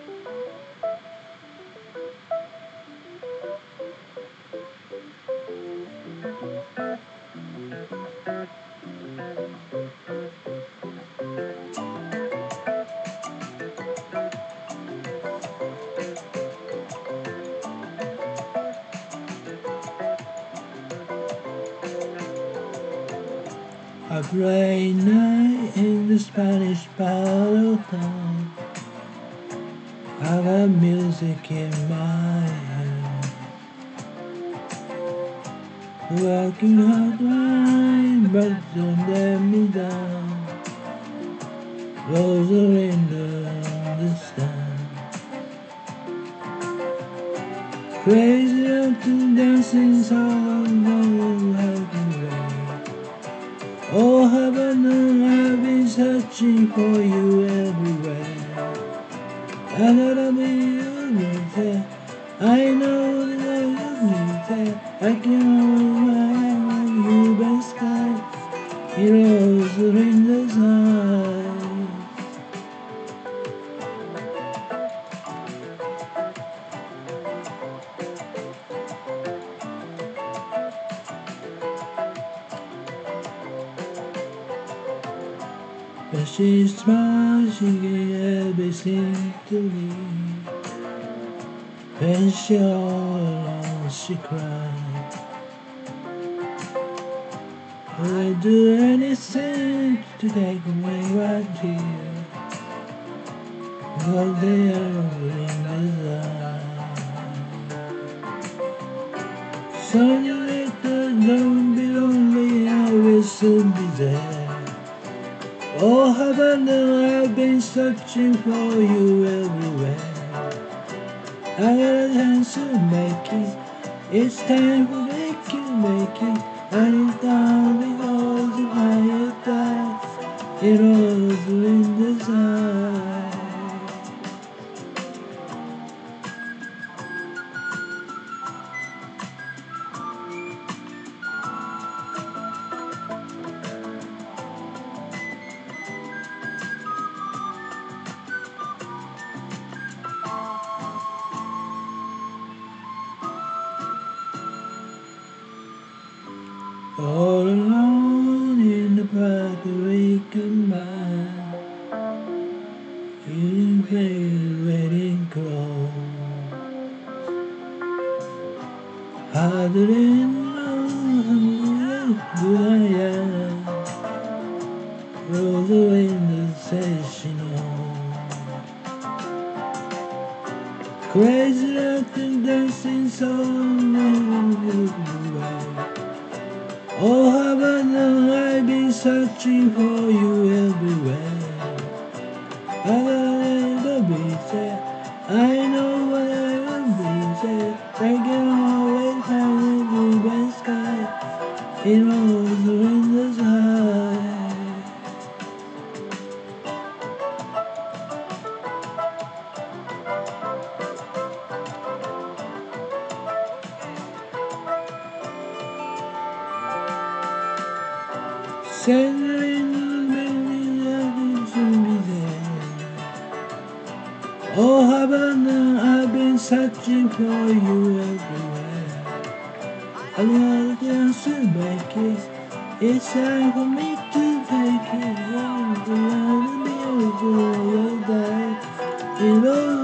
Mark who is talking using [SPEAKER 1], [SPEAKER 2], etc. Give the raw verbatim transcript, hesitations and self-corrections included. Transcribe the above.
[SPEAKER 1] A bright night in the Spanish part of town. I got music in my hand. Working hard, grind, but don't let me down. Rosalinda understand. Crazy up to dancing song of heaven rain. Oh heaven, I've been searching for you everywhere. I gotta be you, I know that I love you, I can hold my hand on you by sky. Heroes are in the sky. But she smiles, she gave everything to me. When she all alone, she cried. I'd do anything to take away right here. But they are in the eye. So you little don't be lonely, I will soon be there. Oh heaven, I've been searching for you everywhere. I got a chance to make it. It's time to make it, make it. And it's down because if I had died, it was in the sky. All alone in the Puerto Rican mine, feeling pale, waiting cold. I didn't know how good I am. Rosalinda says she knows. Crazy like the dancing song everywhere. Oh heaven, I've been searching for you everywhere. I gotta be there. I know what I will be there. I can always find the blue sky. It rolls in the sky. Sailing in the building, I can be there. Oh heaven, I've been searching for you everywhere. I got a chance to make it. It's time for me to take it. I'm the beautiful, you'll die. You know